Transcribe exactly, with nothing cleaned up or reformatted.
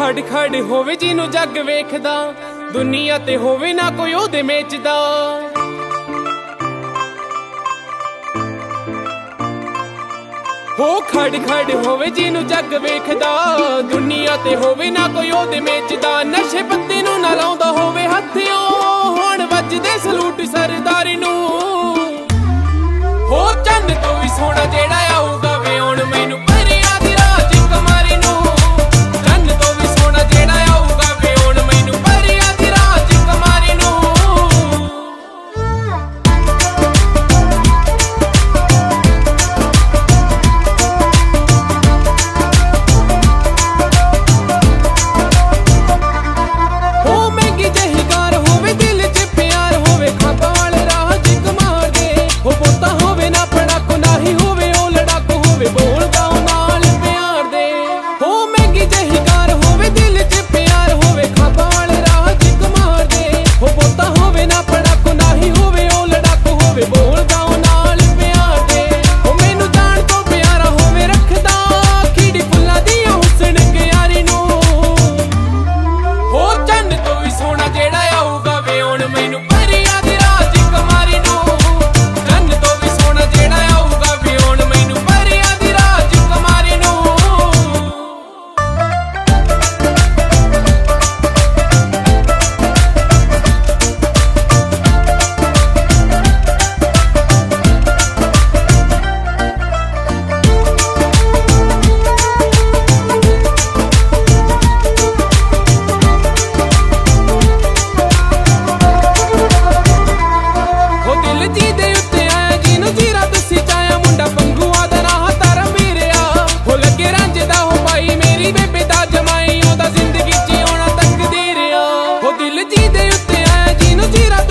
खड़ खड़ होवे जिन्नू जग वेखदा, दुनिया ते होवे ना कोई ओहदे मेचदा। हो खड़ खड़ होवे जिन्नू जग वेखदा, दुनिया ते होवे ना कोई ओहदे मेचदा। नशे पत्ते नू ना लाउंदा होवे हत्थियों, हुण वजदे सलूट सरदारी नू। हो चंद तो भी सोहना जेड़ा आऊगा वे हुण मैनू परियां दी राजकुमारी नू। चंद तो भी सोहना जेड़ा आऊगा वे हुण मैनू परियां दी राजकुमारी नू। हो महंगी जही कार होवे, दिल च प्यार होवे, खाबा वाले राजकुमार दे। हो पोता होवे ना पड़ाको, ना ही होवे ओ लड़ाको, होवे बोलदा नाल प्यार दे। हो महंगी जही कार होवे, दिल च प्यार होवे, खाबा वाले राजकुमार दे। हो पोता होवे ना पड़ाको, ना ही होवे ओ लड़ाको, होवे बोलदा नाल प्यार दे। हो मैनू जान तो प्यारा होवे रखदा, खिड़ी फुल्लां दी हुस्न क्यारी नू। हो चंद तो भी सोहना जेड़ा आऊगा वे हुण मैनू परियां दी राजकुमारी नू। चंद तो भी सोहना जेड़ा आऊगा वे हुण मैनू परियां दी राजकुमारी नू। हो दिल जी दे उत्ते आया जिन्नू जीरा दसी चाया, मुंडा पंगुआ दा राह तारा मेरेया। हो लगे रंजदा हो पाई मेरी बेबे दा जमाई, ओदा जिंदगी च होना तकदीर आ। हो दिल जी दे उत्ते आया जिन्नू जीरा